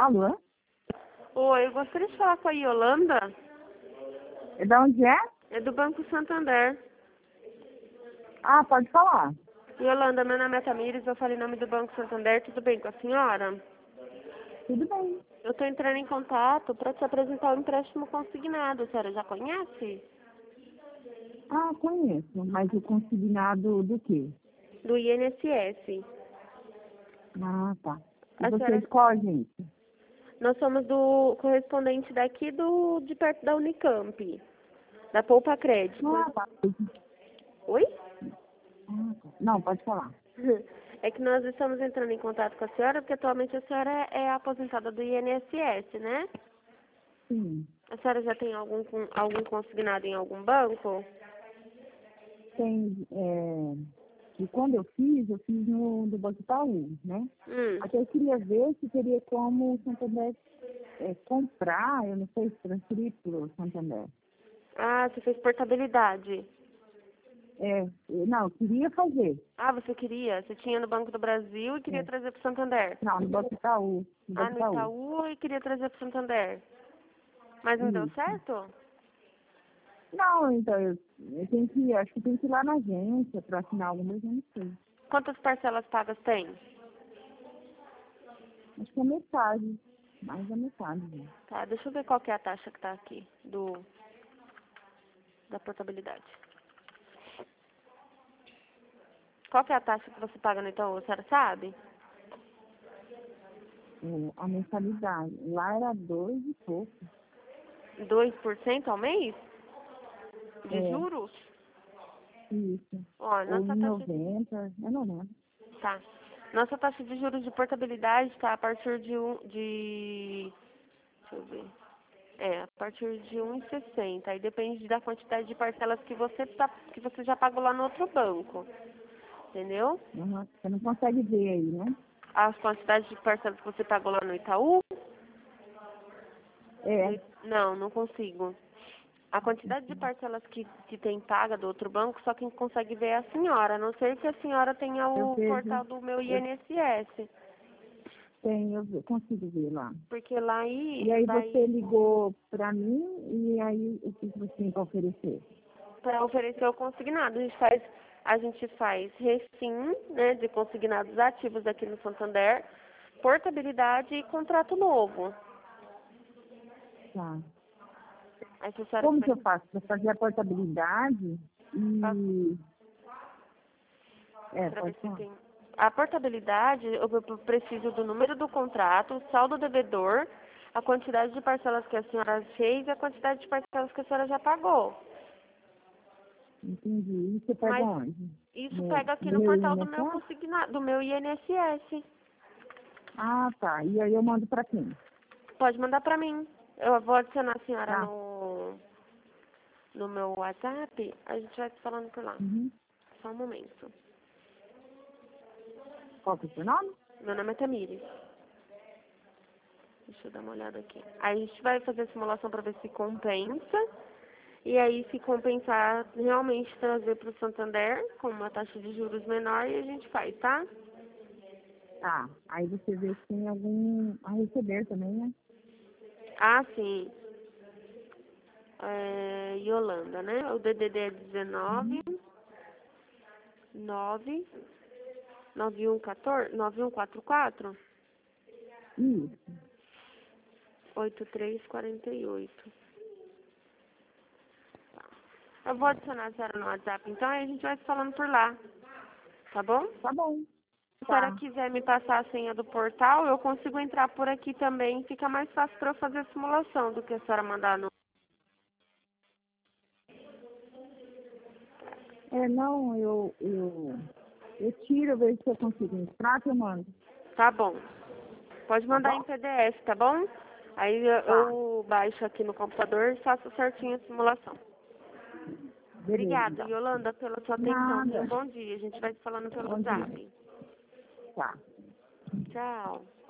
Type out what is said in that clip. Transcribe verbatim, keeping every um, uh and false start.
Alô? Oi, eu gostaria de falar com a Yolanda, É da onde é? é do Banco Santander. Ah, pode falar. Yolanda, meu nome é Tamires, eu falo em nome do Banco Santander, tudo bem com a senhora? Tudo bem. Eu estou entrando em contato para te apresentar o empréstimo consignado, a senhora já conhece? Ah, conheço. Mas o consignado do quê? Do I N S S. Ah, tá. E A você é senhora, de qual agência? nós somos do correspondente daqui do, de perto da Unicamp, da Poupa Crédito. Ah, tá. Oi? Ah, tá. Não, pode falar. É que nós estamos entrando em contato com a senhora porque atualmente a senhora é aposentada do I N S S, né? Sim. A senhora já tem algum, com- algum consignado em algum banco? Tem, é... E quando eu fiz, eu fiz no do Banco Itaú, né? Hum. Até eu queria ver se teria como o Santander é, comprar, eu não sei, se transferir para o Santander. Ah, você fez portabilidade. É, eu- não, eu queria fazer. Ah, você queria? Você tinha no Banco do Brasil e queria É. trazer para o Santander. Não, no Banco Itaú. No Ah, Banco no Itaú. Itaú e queria trazer para o Santander. Mas não deu Isso. certo? Não, então, eu, eu tenho que, acho que tem que ir lá na agência para assinar alguma coisa, eu não sei. Quantas parcelas pagas tem? Acho que é metade, mais da metade. Né? Tá, deixa eu ver qual que é a taxa que tá aqui do, da portabilidade. Qual que é a taxa que você paga no Itaú? A senhora sabe? É, a mensalidade. Lá era dois e pouco. Dois por cento ao mês? De É, juros? isso. Ó, Ou nossa em taxa de... noventa, eu não lembro. Tá. Nossa taxa de juros de portabilidade está a partir de um... De... Deixa eu ver. É, a partir de um e sessenta. Aí depende da quantidade de parcelas que você, tá, que você já pagou lá no outro banco. Entendeu? Uhum. Você não consegue ver aí, né? As quantidades de parcelas que você pagou lá no Itaú? É. No I- Não, não consigo. A quantidade de parcelas que, que tem paga do outro banco, só quem consegue ver é a senhora. A não ser que a senhora tenha Eu o vejo, portal do meu eu I N S S. tenho, eu ve- consigo ver lá. Porque lá aí E aí você vai ligou para mim e aí o que você tem para oferecer? para oferecer o consignado. A gente faz, a gente faz recim, né, de consignados ativos aqui no Santander, portabilidade e contrato novo. Tá. Aí se a senhora Como que tiver eu faço? Para fazer a portabilidade e... É, para ver pode se falar. tem. A portabilidade, eu eu preciso do número do contrato, o saldo devedor, a quantidade de parcelas que a senhora fez e a quantidade de parcelas que a senhora já pagou. Entendi. E você pega Mas onde? isso No, pega aqui no no meu portal do meu I N S S? consignado, do meu I N S S. Ah, tá. E aí eu mando para quem? Pode mandar pra mim. Eu vou adicionar a senhora Tá. no, no meu WhatsApp. A gente vai se falando por lá. Uhum. Só um momento. Qual que é o seu nome? Meu nome é Tamires. Deixa eu dar uma olhada aqui. Aí a gente vai fazer a simulação pra ver se compensa. E aí, se compensar, realmente trazer pro Santander com uma taxa de juros menor e a gente faz, tá? Tá. Aí você vê se tem algum a receber também, né? Ah, sim. É, Yolanda, né? O D D D é Uhum. dezenove, nove, nove um quatorze, nove um quatro quatro, Isso. oito três quatro oito. Eu vou adicionar a senhora no WhatsApp, então, aí a gente vai se falando por lá, tá bom? Tá bom. Se a senhora Tá. quiser me passar a senha do portal, eu consigo entrar por aqui também. Fica mais fácil para eu fazer a simulação do que a senhora mandar no... É, não, eu, eu, eu tiro, eu vejo se eu consigo entrar, que eu mando. Tá bom. Pode Tá mandar em bom? P D F, tá bom? Aí eu Tá. eu baixo aqui no computador e faço certinho a simulação. Beleza, Obrigada, então. Yolanda, pela sua atenção. Tenha Nada. um bom dia. A gente vai se falando pelo Bom dia. WhatsApp. Tá. Tchau.